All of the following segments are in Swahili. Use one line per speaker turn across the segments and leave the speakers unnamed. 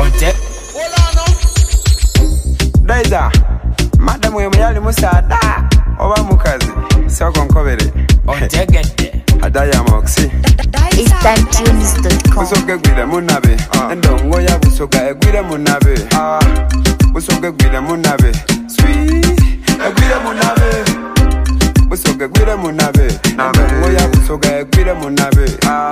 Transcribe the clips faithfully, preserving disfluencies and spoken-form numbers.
Oje.
Daiza, madam we muyali musada. Oba mukazi, soko nkobere.
Oje gete.
Adaya moxi.
Eastern Tunes dot com.
Busoke gwire munabe. Endongo ya busoka egwire munabe. Busoke gwire munabe. Sweet. Egwire munabe. Busoke gwire munabe. Endongo ya busoka egwire munabe.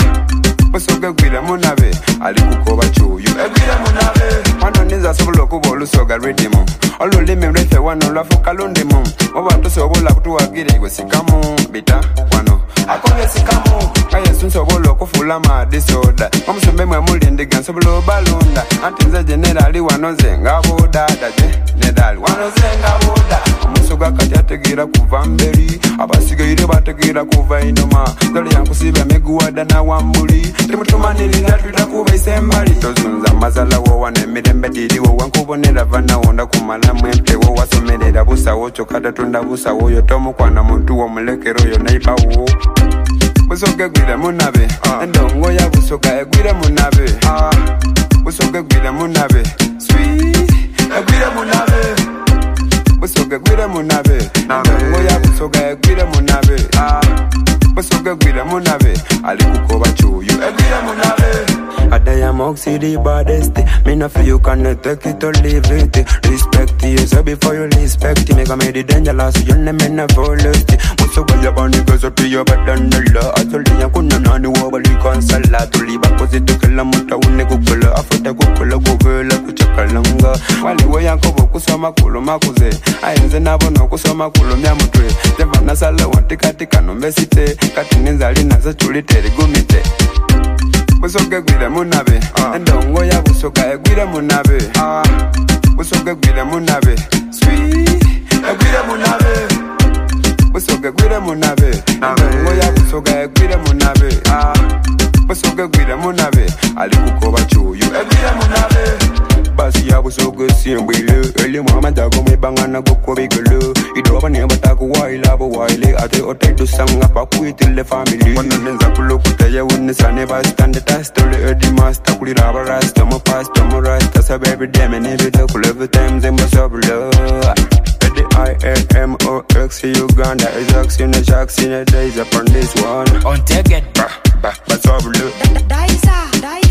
Busoke gwire munabe. Ali kukoba chuyu. Egwire munabe. Wano niza sobulo kubo olusoga rhythm. Olulimi mrefe wano lwafuka lundimu. Oba tusobola kutuwagire gwe sikamu. Bita wano. Akonye sikamu. Kaya sunsobola kufula ma disorder. Omusombe mwe mulindiga nsobola balunda. Anti nze generali wanoze ngaboda daje. Nedali wanoze ngaboda. Omusoga kati ategira kuva mberi. Abasigaire bategira kuva inoma. Dole yankusiba meguwada na wambuli. Timutumanirira tuta kuba isembali. Tozunza mazala wo wane mirembe diriwo. Wankubonera vana wonda kumala mwempewo. Wasomerera busawo chokata tunda busawo. Yotomu kwa na muntu wo mulekero yo neibawo. Busoke gwire munabe. Endongo ya busoka egwire munabe. Busoke gwire munabe. Sweet. Egwire munabe. Busoke gwire munabe. Endongo ya busoka egwire munabe. Busoke gwire munabe. Ali kukoba chuyu. Egwire munabe. Adaya moxie the baddest. Me no feel you can take it or leave it. Respect yourself before you respect it. Make a made it dangerous. You never never left it. Musoka ya bandi goes up to your bed and the law. I told you kuna nani wabali konsala. Tuliba kozi tukela muta une kukula. Afuta kukula kukula kuchakalanga. Wali waya kobo kusoma kulo makuze. Ayenze nabo no kusoma kulo mya mutwe. Tevana sala wanti katika nombesite. Kati nenzali naza chulite rigumite. Busoke gwire munabe. Endongo ya busoka egwire munabe. Busoke gwire munabe. Sweet. Egwire munabe. Busoke gwire munabe. Endongo ya busoka egwire munabe. Busoke gwire munabe. Ali kukoba chuyu. Egwire munabe. Basi ya busoke simbile. Eli mwamada gome bangana gukobigolo. Idoba ni abataku waile abo waile. Ate ote dusanga pa kuitile family. Wana nenza kulo kutaya unisa never stand the test. Ole edi master kulira abarasta. Mo pasta mo rasta. Sab every day me need it. Kul every time zemba sablo. Edi I N M O X Uganda. Is in the sharks in the days upon this one.
On take it.
Ba ba ba sablo.
Daiza, Daiza.